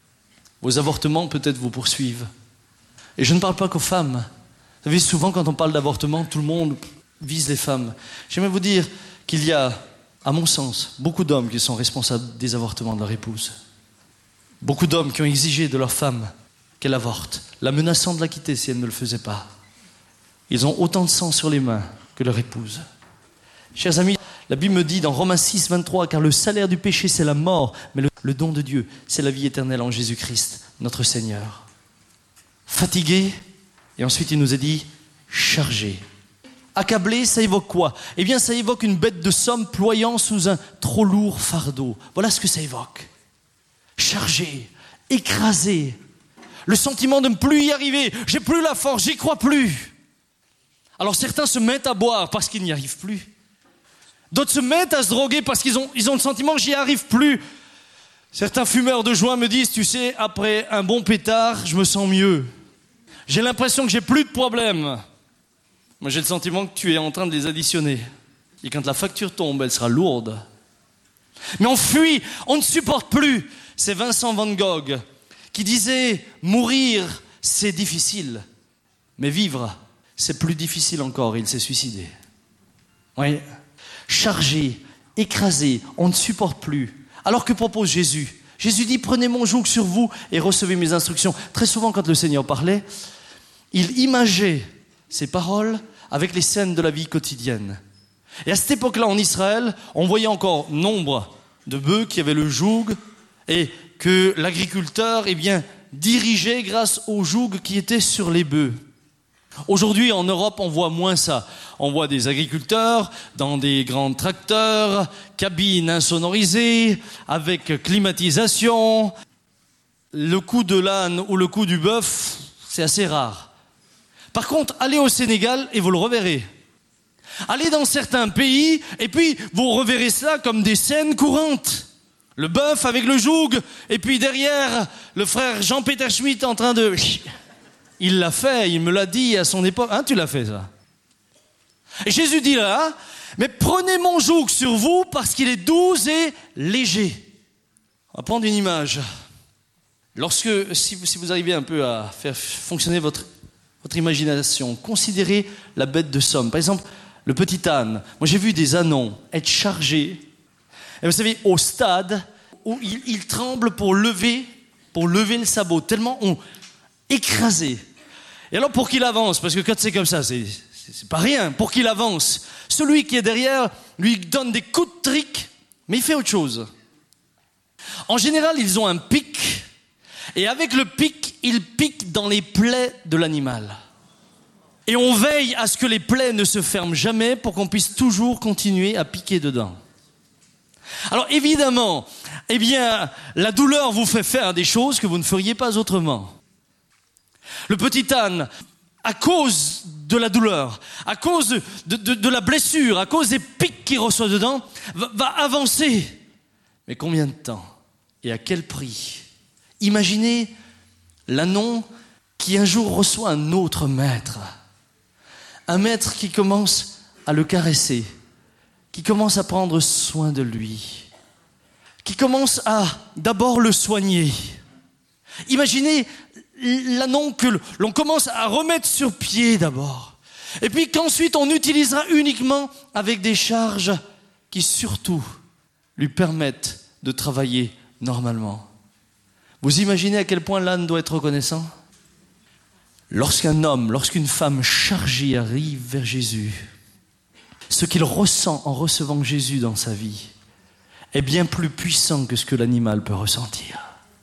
Vos avortements, peut-être, vous poursuivent. Et je ne parle pas qu'aux femmes. Vous savez, souvent, quand on parle d'avortement, tout le monde vise les femmes. J'aimerais vous dire qu'il y a, à mon sens, beaucoup d'hommes qui sont responsables des avortements de leur épouse. Beaucoup d'hommes qui ont exigé de leur femme qu'elle avorte, la menaçant de la quitter si elle ne le faisait pas. Ils ont autant de sang sur les mains que leur épouse. Chers amis, la Bible me dit dans Romains six, vingt-trois, car le salaire du péché c'est la mort, mais le, le don de Dieu c'est la vie éternelle en Jésus-Christ, notre Seigneur. Fatigué, et ensuite il nous a dit chargé. Accablé, ça évoque quoi? Eh bien ça évoque une bête de somme ployant sous un trop lourd fardeau. Voilà ce que ça évoque. Chargé, écrasé, le sentiment de ne plus y arriver, j'ai plus la force, j'y crois plus. Alors certains se mettent à boire parce qu'ils n'y arrivent plus. D'autres se mettent à se droguer parce qu'ils ont, ils ont le sentiment que j'y arrive plus. Certains fumeurs de joint me disent, tu sais, après un bon pétard, je me sens mieux. J'ai l'impression que j'ai plus de problèmes. Moi j'ai le sentiment que tu es en train de les additionner. Et quand la facture tombe, elle sera lourde. Mais on fuit, on ne supporte plus. C'est Vincent van Gogh qui disait, mourir, c'est difficile. Mais vivre, c'est plus difficile encore. Il s'est suicidé. Oui. Chargé, écrasé, on ne supporte plus. Alors que propose Jésus? Jésus dit, prenez mon joug sur vous et recevez mes instructions. Très souvent, quand le Seigneur parlait, il imageait ses paroles avec les scènes de la vie quotidienne. Et à cette époque-là, en Israël, on voyait encore nombre de bœufs qui avaient le joug et que l'agriculteur, eh bien, dirigeait grâce au joug qui était sur les bœufs. Aujourd'hui, en Europe, on voit moins ça. On voit des agriculteurs dans des grands tracteurs, cabines insonorisées, avec climatisation. Le cou de l'âne ou le cou du bœuf, c'est assez rare. Par contre, allez au Sénégal et vous le reverrez. Allez dans certains pays et puis vous reverrez cela comme des scènes courantes. Le bœuf avec le joug et puis derrière, le frère Jean-Peter Schmitt en train de... Il l'a fait, il me l'a dit à son époque. Hein, tu l'as fait ça. Et Jésus dit là, mais prenez mon joug sur vous parce qu'il est doux et léger. On va prendre une image. Lorsque, si vous, si vous arrivez un peu à faire fonctionner votre, votre imagination, considérez la bête de somme. Par exemple, le petit âne. Moi, j'ai vu des ânons être chargés. Et vous savez, au stade où ils, ils tremblent pour lever, pour lever le sabot, tellement on écrasé. Et alors, pour qu'il avance, parce que quand c'est comme ça, c'est, c'est, c'est pas rien. Pour qu'il avance, celui qui est derrière lui donne des coups de trick, mais il fait autre chose. En général, ils ont un pic, et avec le pic, ils piquent dans les plaies de l'animal. Et on veille à ce que les plaies ne se ferment jamais pour qu'on puisse toujours continuer à piquer dedans. Alors évidemment, eh bien, la douleur vous fait faire des choses que vous ne feriez pas autrement. Le petit âne, à cause de la douleur, à cause de, de, de, de la blessure, à cause des pics qu'il reçoit dedans, va, va avancer. Mais combien de temps et à quel prix? Imaginez l'anon qui un jour reçoit un autre maître. Un maître qui commence à le caresser, qui commence à prendre soin de lui, qui commence à d'abord le soigner. Imaginez l'anon que l'on commence à remettre sur pied d'abord, et puis qu'ensuite on utilisera uniquement avec des charges qui surtout lui permettent de travailler normalement. Vous imaginez à quel point l'âne doit être reconnaissant? Lorsqu'un homme, lorsqu'une femme chargée arrive vers Jésus, ce qu'il ressent en recevant Jésus dans sa vie est bien plus puissant que ce que l'animal peut ressentir.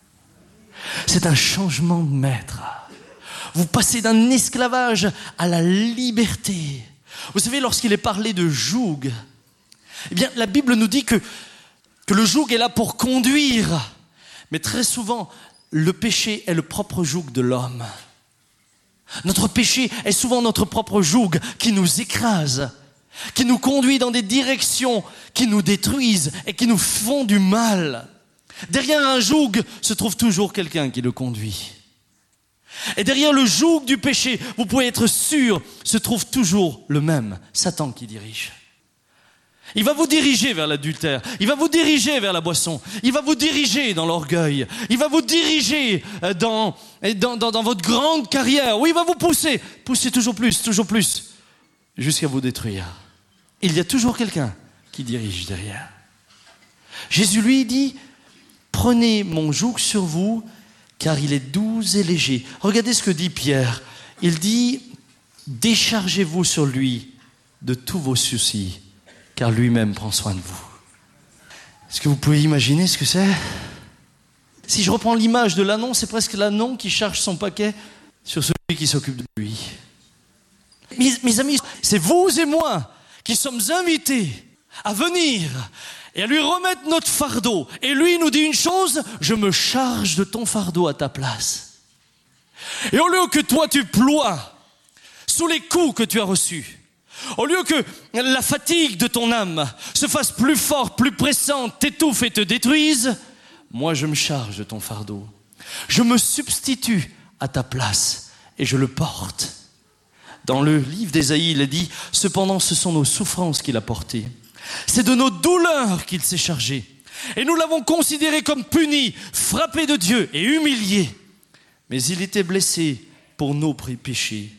C'est un changement de maître. Vous passez d'un esclavage à la liberté. Vous savez, lorsqu'il est parlé de joug, eh bien, la Bible nous dit que, que le joug est là pour conduire. Mais très souvent, le péché est le propre joug de l'homme. Notre péché est souvent notre propre joug qui nous écrase, qui nous conduit dans des directions qui nous détruisent et qui nous font du mal. Derrière un joug se trouve toujours quelqu'un qui le conduit. Et derrière le joug du péché, vous pouvez être sûr, se trouve toujours le même, Satan qui dirige. Il va vous diriger vers l'adultère, il va vous diriger vers la boisson, il va vous diriger dans l'orgueil, il va vous diriger dans, dans, dans, dans votre grande carrière, où il va vous pousser, pousser toujours plus, toujours plus, jusqu'à vous détruire. Il y a toujours quelqu'un qui dirige derrière. Jésus lui dit, prenez mon joug sur vous, car il est doux et léger. Regardez ce que dit Pierre. Il dit, déchargez-vous sur lui de tous vos soucis, car lui-même prend soin de vous. Est-ce que vous pouvez imaginer ce que c'est? Si je reprends l'image de l'anon, c'est presque l'anon qui charge son paquet sur celui qui s'occupe de lui. Mes, mes amis, c'est vous et moi qui sommes invités à venir et à lui remettre notre fardeau. Et lui nous dit une chose, je me charge de ton fardeau à ta place. Et au lieu que toi tu ploies sous les coups que tu as reçus, au lieu que la fatigue de ton âme se fasse plus forte, plus pressante, t'étouffe et te détruise, moi je me charge de ton fardeau. Je me substitue à ta place et je le porte. Dans le livre d'Ésaïe, il est dit, cependant ce sont nos souffrances qu'il a portées. C'est de nos douleurs qu'il s'est chargé. Et nous l'avons considéré comme puni, frappé de Dieu et humilié. Mais il était blessé pour nos péchés,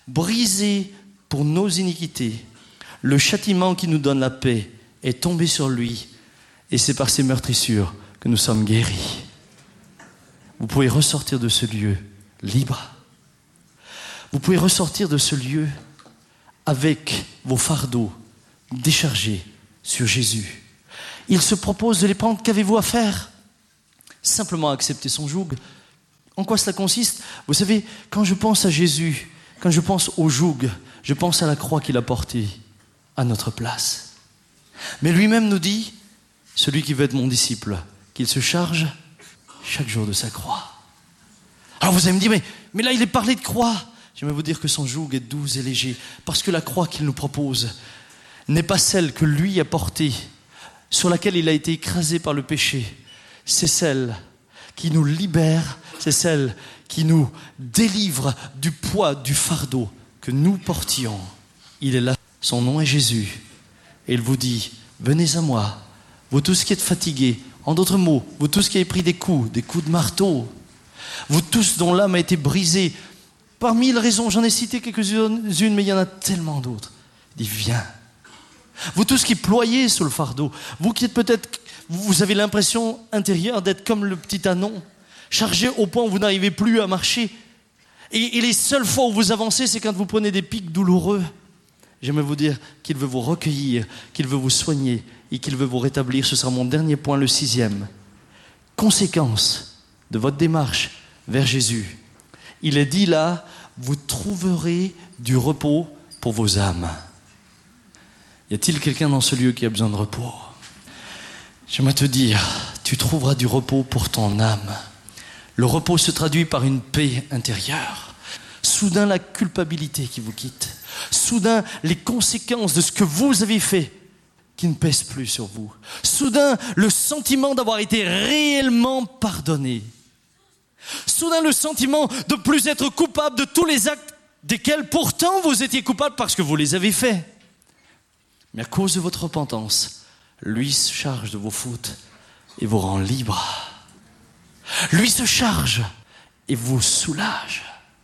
brisé pour nos iniquités. Le châtiment qui nous donne la paix est tombé sur lui. Et c'est par ses meurtrissures que nous sommes guéris. Vous pouvez ressortir de ce lieu libre. Vous pouvez ressortir de ce lieu avec vos fardeaux déchargés sur Jésus. Il se propose de les prendre. Qu'avez-vous à faire? Simplement accepter son joug. En quoi cela consiste? Vous savez, quand je pense à Jésus, quand je pense au joug, je pense à la croix qu'il a portée à notre place. Mais lui-même nous dit, celui qui veut être mon disciple, qu'il se charge chaque jour de sa croix. Alors vous allez me dire, mais, mais là il est parlé de croix. J'aimerais vous dire que son joug est doux et léger, parce que la croix qu'il nous propose n'est pas celle que lui a portée, sur laquelle il a été écrasé par le péché. C'est celle qui nous libère, c'est celle qui nous délivre du poids, du fardeau que nous portions. Il est là, son nom est Jésus. Et il vous dit, venez à moi, vous tous qui êtes fatigués, en d'autres mots, vous tous qui avez pris des coups, des coups de marteau, vous tous dont l'âme a été brisée, par mille raisons, j'en ai cité quelques-unes, mais il y en a tellement d'autres. Il dit, viens. Vous tous qui ployez sous le fardeau, vous qui êtes peut-être, vous avez l'impression intérieure d'être comme le petit anon, chargé au point où vous n'arrivez plus à marcher. Et, et les seules fois où vous avancez, c'est quand vous prenez des pics douloureux. J'aimerais vous dire qu'il veut vous recueillir, qu'il veut vous soigner et qu'il veut vous rétablir. Ce sera mon dernier point, le sixième. Conséquence de votre démarche vers Jésus. Il est dit là, vous trouverez du repos pour vos âmes. Y a-t-il quelqu'un dans ce lieu qui a besoin de repos? J'aimerais te dire, tu trouveras du repos pour ton âme. Le repos se traduit par une paix intérieure. soudain la culpabilité qui vous quitte, soudain les conséquences de ce que vous avez fait qui ne pèsent plus sur vous, soudain le sentiment d'avoir été réellement pardonné, soudain le sentiment de ne plus être coupable de tous les actes desquels pourtant vous étiez coupable parce que vous les avez faits. Mais à cause de votre repentance, lui se charge de vos fautes et vous rend libre. Lui se charge et vous soulage.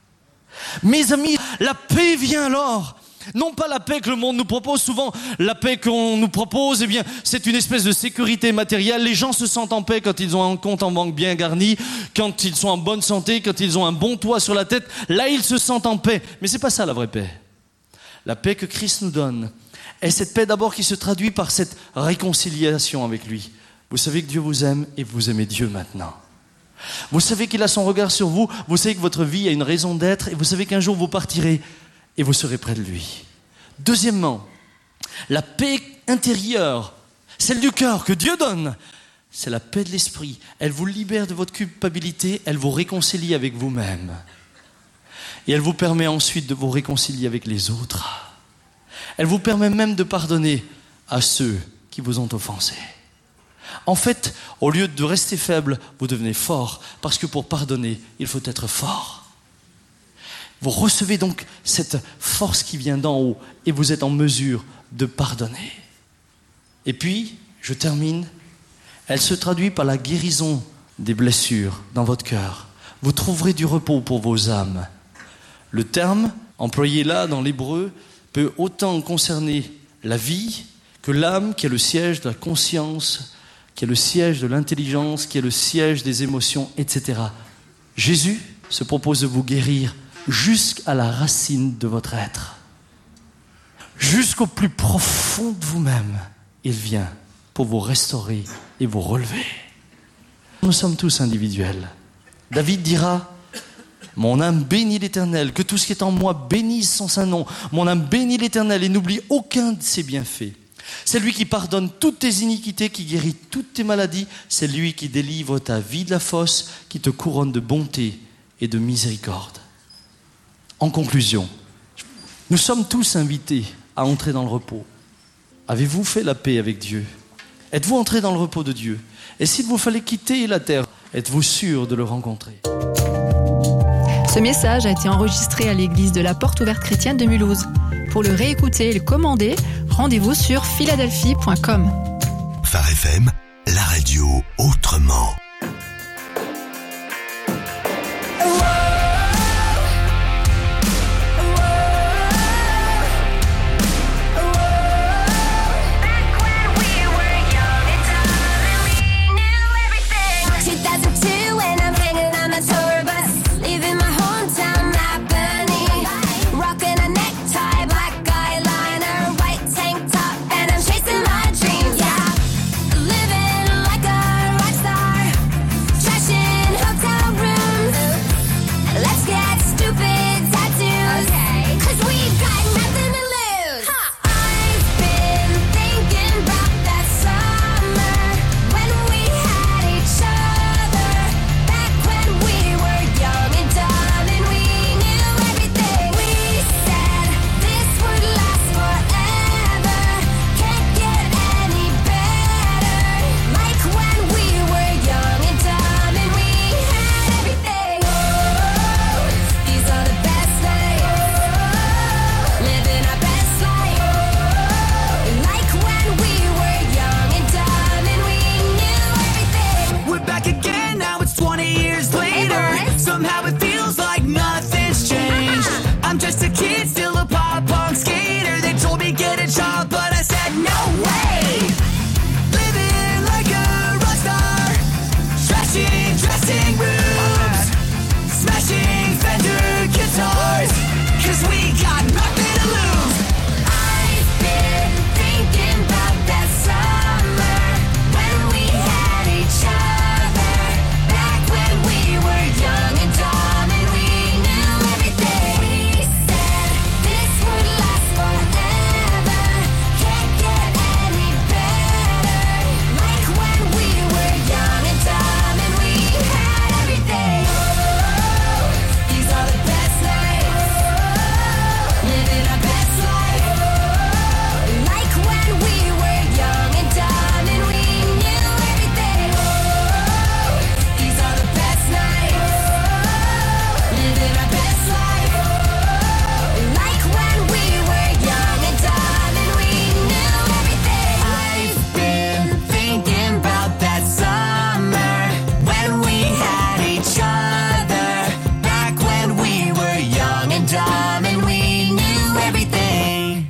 Mes amis, la paix vient alors. Non pas la paix que le monde nous propose. Souvent, la paix qu'on nous propose, eh bien, c'est une espèce de sécurité matérielle. Les gens se sentent en paix quand ils ont un compte en banque bien garni, quand ils sont en bonne santé, quand ils ont un bon toit sur la tête. Là, ils se sentent en paix. Mais c'est pas ça la vraie paix. La paix que Christ nous donne est cette paix d'abord qui se traduit par cette réconciliation avec lui. Vous savez que Dieu vous aime et vous aimez Dieu maintenant. Vous savez qu'il a son regard sur vous, vous savez que votre vie a une raison d'être et vous savez qu'un jour vous partirez et vous serez près de lui. Deuxièmement, la paix intérieure, celle du cœur que Dieu donne, c'est la paix de l'esprit. Elle vous libère de votre culpabilité, elle vous réconcilie avec vous-même. Et elle vous permet ensuite de vous réconcilier avec les autres. Elle vous permet même de pardonner à ceux qui vous ont offensé. En fait, au lieu de rester faible, vous devenez fort, parce que pour pardonner, il faut être fort. Vous recevez donc cette force qui vient d'en haut, et vous êtes en mesure de pardonner. Et puis, je termine, elle se traduit par la guérison des blessures dans votre cœur. Vous trouverez du repos pour vos âmes. Le terme, employé là dans l'hébreu, peut autant concerner la vie que l'âme, qui est le siège de la conscience, qui est le siège de l'intelligence, qui est le siège des émotions, et cetera. Jésus se propose de vous guérir jusqu'à la racine de votre être. Jusqu'au plus profond de vous-même, il vient pour vous restaurer et vous relever. Nous sommes tous individuels. David dira « Mon âme bénit l'Éternel, que tout ce qui est en moi bénisse son saint nom. Mon âme bénit l'Éternel et n'oublie aucun de ses bienfaits. » C'est lui qui pardonne toutes tes iniquités, qui guérit toutes tes maladies. C'est lui qui délivre ta vie de la fosse, qui te couronne de bonté et de miséricorde. En conclusion, nous sommes tous invités à entrer dans le repos. Avez-vous fait la paix avec Dieu? Êtes-vous entré dans le repos de Dieu? Et s'il vous fallait quitter la terre, êtes-vous sûr de le rencontrer? Ce message a été enregistré à l'église de la Porte Ouverte Chrétienne de Mulhouse. Pour le réécouter et le commander, rendez-vous sur philadelphie point com. Phare F M, la radio autrement. Living like a rock star.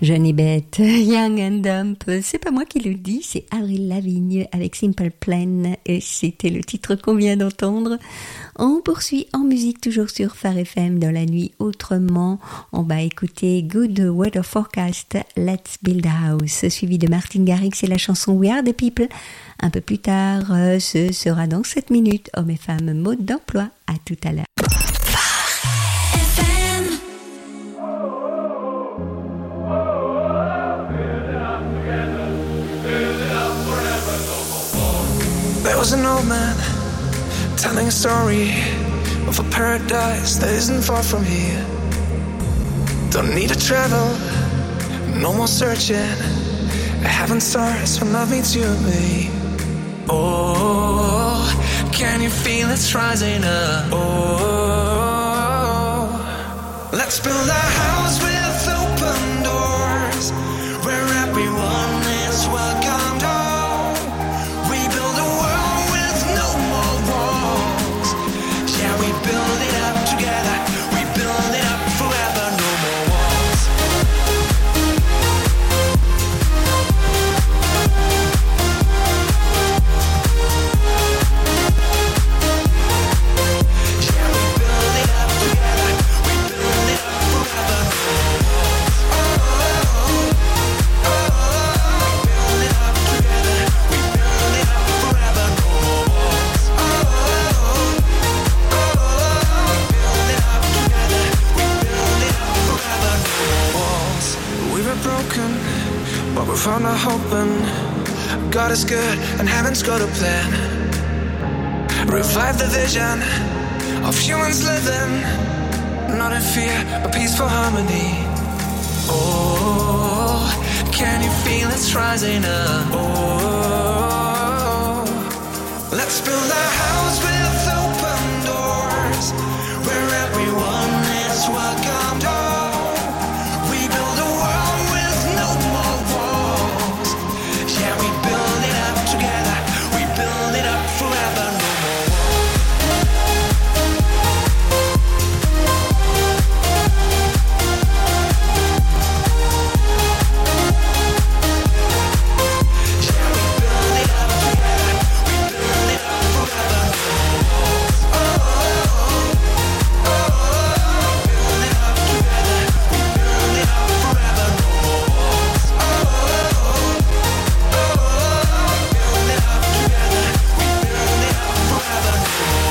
Jeune et bête, Young and Dumb, c'est pas moi qui le dis, c'est Avril Lavigne avec Simple Plan et c'était le titre qu'on vient d'entendre. On poursuit en musique toujours sur Phare F M dans la nuit autrement. On va écouter Good Weather Forecast, Let's Build a House, suivi de Martin Garrix et la chanson We Are the People. Un peu plus tard, ce sera dans sept minutes, Hommes et femmes mode d'emploi. À tout à l'heure. There was an old man telling a story of a paradise that isn't far from here. Don't need to travel, no more searching. Heaven stars from love meets you and me. Oh, can you feel it's rising up? Oh, let's build a house with open doors where everyone is welcomed home. We build a world with no more walls. Yeah, we build it up together. We build it up forever. No more walls. Yeah, we build it up together. We build it up forever. Oh, oh, oh, oh, oh. We build it up together. We build it up forever. No more walls. Oh, oh, oh, oh, oh. We build it up together. We build it up forever. No more walls. We were broken, but we found our hope and God is good and heaven's got a plan. Revive the vision of humans living, not in fear, but peaceful harmony. Oh, can you feel it's rising up? Oh, let's build a house with open doors where everyone is welcomed home. We build a world with no more walls. Yeah, we build it up together. We build it up forever. No more walls. Yeah, we build it up together. We build it up forever. No more walls. Oh, oh, oh, oh, oh. We build it up together. We build it up forever. No more walls. Oh, oh, oh, oh, oh. We build it up together. We build it up forever. No more walls.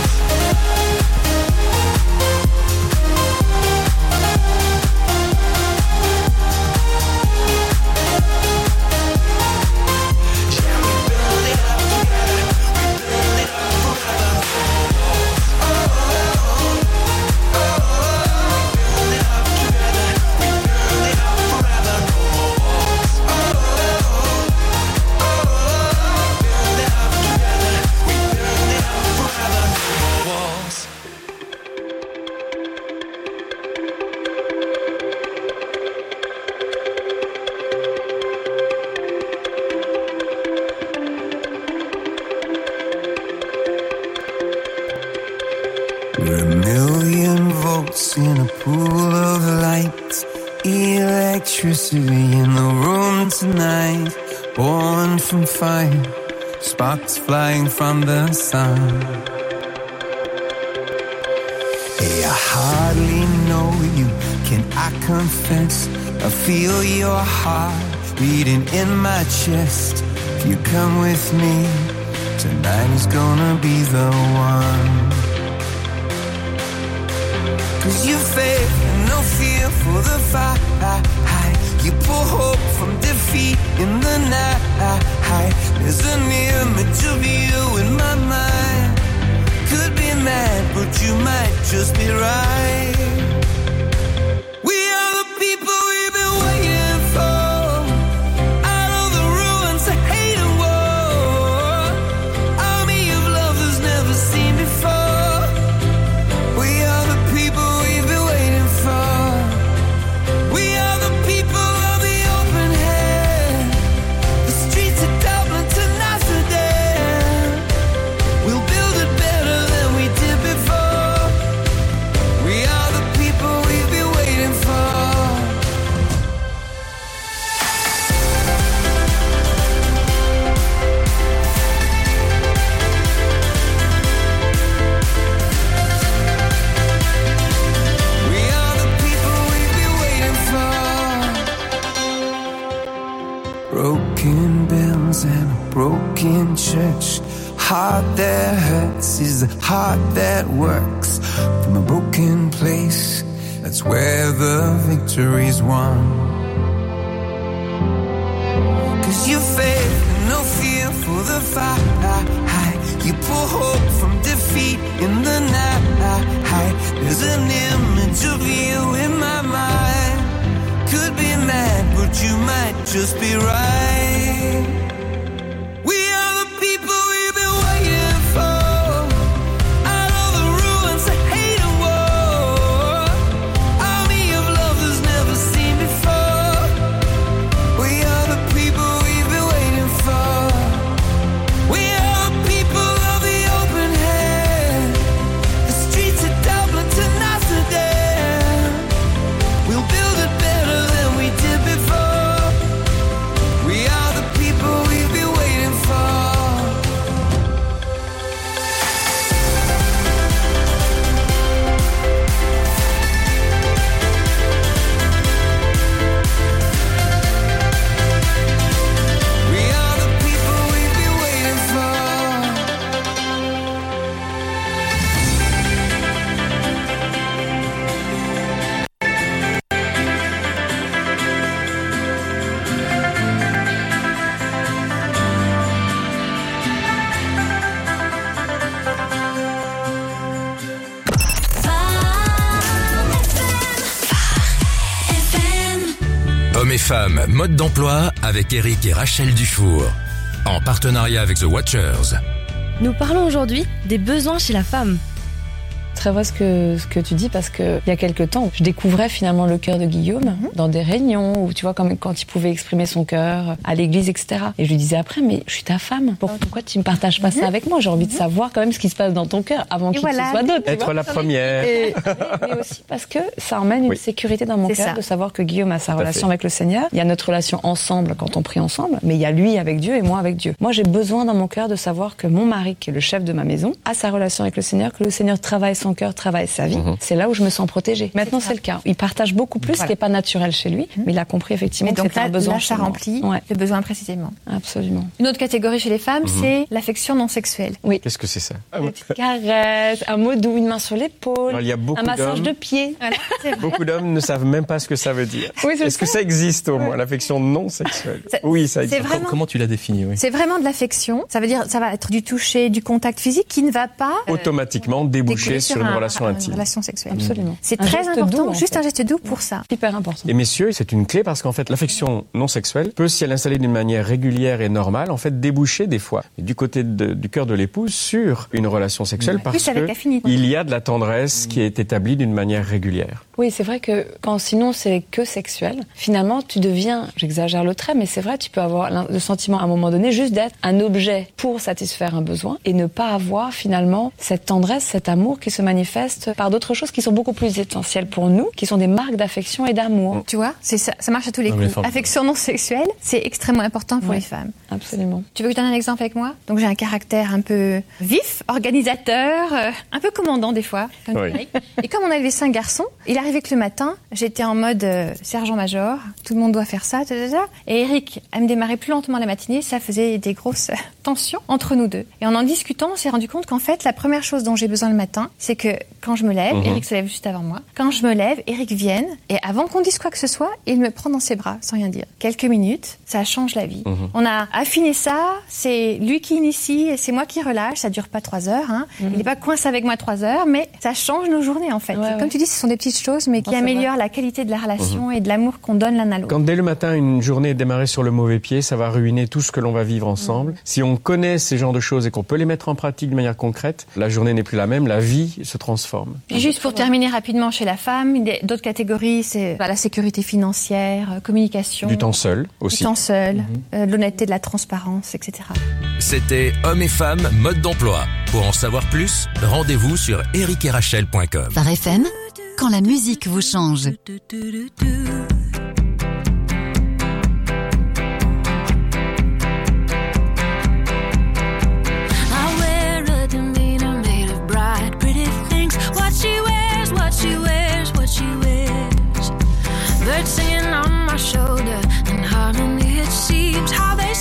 Yeah, we build it up together. We build it up forever. No more walls. Oh, oh, oh, oh, oh. We build it up together. We build it up forever. No more walls. Oh, oh, oh, oh, oh. Build it up together. We build it up forever. No more walls. We're a million volts in a pool of light. Electricity in the room tonight. Born from fire, sparks flying from the sun. Hey, I hardly know you, can I confess? I feel your heart beating in my chest. If you come with me, tonight is gonna be the one. Cause you faith and no fear for the fight. You pull hope from defeat in the night. There's an image of you in my mind. Could be mad, but you might just be right. We are the people we've been waiting for. Out of the ruins of hate and war. Army of lovers never seen before. We are the people we've been waiting for. We broken bells and a broken church. Heart that hurts is a heart that works. From a broken place, that's where the victory's won. Cause you faith, no fear for the fight. You pull hope from defeat in the night. There's an image of you in my mind. Could be mad, but you might just be right. We are the people we've been waiting for. Out of the ruins of hate and war. Army of lovers never seen before. We are the people we've been waiting for. We are the people of the open hand. The streets of Dublin to Amsterdam. We'll build it better than we did before. We are the people we've been waiting for. We are the people we've been waiting for. Hommes et femmes, mode d'emploi avec Eric et Rachel Dufour. En partenariat avec The Watchers. Nous parlons aujourd'hui des besoins chez la femme. Très vrai ce que, ce que tu dis parce que il y a quelques temps, je découvrais finalement le cœur de Guillaume mm-hmm. dans des réunions où tu vois comme quand il pouvait exprimer son cœur à l'église, et cetera. Et je lui disais après, mais je suis ta femme. Pourquoi tu ne partages pas mm-hmm. ça avec moi? J'ai envie mm-hmm. de savoir quand même ce qui se passe dans ton cœur avant qu'il voilà. soit d'autres. Être la première. Et, mais aussi parce que ça emmène une oui. sécurité dans mon cœur de savoir que Guillaume a sa Tout relation avec le Seigneur. Il y a notre relation ensemble quand on prie ensemble, mais il y a lui avec Dieu et moi avec Dieu. Moi, j'ai besoin dans mon cœur de savoir que mon mari, qui est le chef de ma maison, a sa relation avec le Seigneur, que le Seigneur travaille son cœur, travaille sa vie. Mmh. C'est là où je me sens protégée. Maintenant, c'est, c'est le cas. Il partage beaucoup plus, voilà. ce qui n'est pas naturel chez lui, mmh. mais il a compris effectivement et que donc c'était là, un besoin. Là, ça remplit ouais. le besoin précisément. Absolument. Une autre catégorie chez les femmes, mmh. c'est l'affection non sexuelle. Oui. Qu'est-ce que c'est ça? Une petite caresse, un mot doux, une main sur l'épaule, Alors, il y a beaucoup un massage d'hommes. de pied. Voilà, beaucoup d'hommes ne savent même pas ce que ça veut dire. Oui, Est-ce ça. que ça existe au moins, l'affection non sexuelle? Ça, Oui, ça existe. Vraiment, Comment tu l'as défini oui. C'est vraiment de l'affection. Ça veut dire, ça va être du toucher, du contact physique qui ne va pas euh, automatiquement déboucher sur, sur une un, relation un, intime. Une relation sexuelle. Absolument. C'est un très important, doux, juste fait. un geste doux pour ça. Hyper important. Et messieurs, c'est une clé parce qu'en fait, l'affection non sexuelle peut, si elle est installée d'une manière régulière et normale, en fait, déboucher des fois du côté de, du cœur de l'épouse sur une relation sexuelle ouais. parce que il y a de la tendresse qui est établie d'une manière régulière. Oui, c'est vrai que quand sinon c'est que sexuel, finalement tu deviens, j'exagère le trait, mais c'est vrai, tu peux avoir le sentiment à un moment donné juste d'être un objet pour satisfaire un besoin et ne pas avoir finalement cette tendresse, cet amour qui se manifeste par d'autres choses qui sont beaucoup plus essentielles pour nous, qui sont des marques d'affection et d'amour. Tu vois, c'est ça, ça marche à tous les coups. Affection non sexuelle, c'est extrêmement important pour ouais, les femmes. Absolument. Tu veux que je donne un exemple avec moi? Donc j'ai un caractère un peu vif, organisateur, euh, un peu commandant des fois. Comme oui. Et comme on avait cinq garçons, il arrivait que le matin, j'étais en mode euh, sergent-major, tout le monde doit faire ça, tata, et Eric, à me démarrer plus lentement la matinée, ça faisait des grosses tensions entre nous deux. Et en en discutant, on s'est rendu compte qu'en fait, la première chose dont j'ai besoin le matin, c'est que quand je me lève, mmh. Eric se lève juste avant moi, quand je me lève, Eric vienne, et avant qu'on dise quoi que ce soit, il me prend dans ses bras, sans rien dire. Quelques minutes, ça change la vie. Mmh. On a affiné ça, c'est lui qui initie, et c'est moi qui relâche, ça dure pas trois heures, hein. Mmh. Il est pas coincé avec moi trois heures, mais ça change nos journées, en fait. Ouais, ouais. Comme tu dis, ce sont des petites choses, mais qui non, améliorent la qualité de la relation mmh. et de l'amour qu'on donne l'un à l'autre. Quand dès le matin, une journée est démarrée sur le mauvais pied, ça va ruiner tout ce que l'on va vivre ensemble. Mmh. Si on connaît ces genres de choses et qu'on peut les mettre en pratique de manière concrète, la journée n'est plus la même, la vie se transforme. Et juste pour terminer rapidement chez la femme, d'autres catégories, c'est bah, la sécurité financière, communication. Du temps seul aussi. Du temps seul, mmh. euh, l'honnêteté, de la transparence, et cetera. C'était Hommes et femmes, mode d'emploi. Pour en savoir plus, rendez-vous sur eric et rachel point com. Phare F M, quand la musique vous change. Birds singing on my shoulder, in harmony it seems how they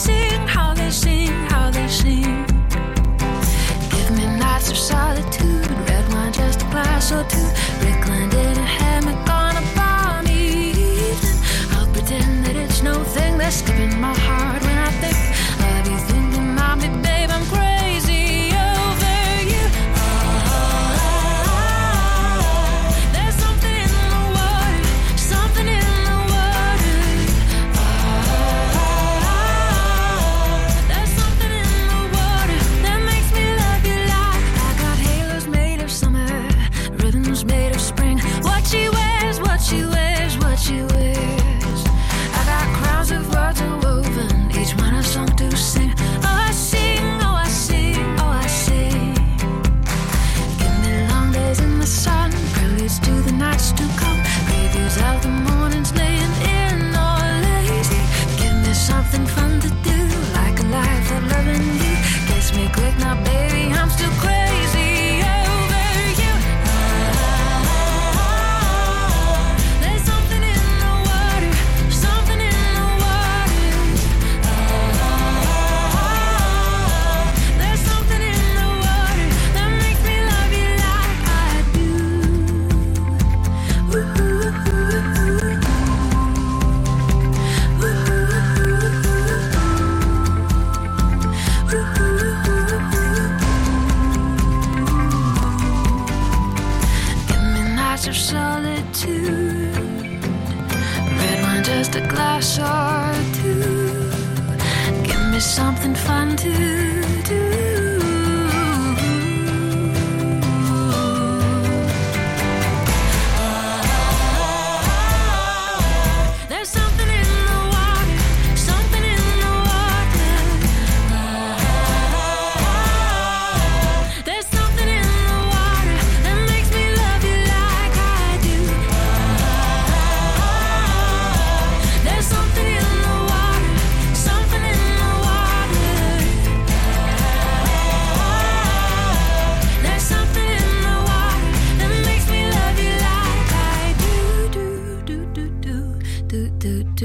just a glass or two. Give me something fun to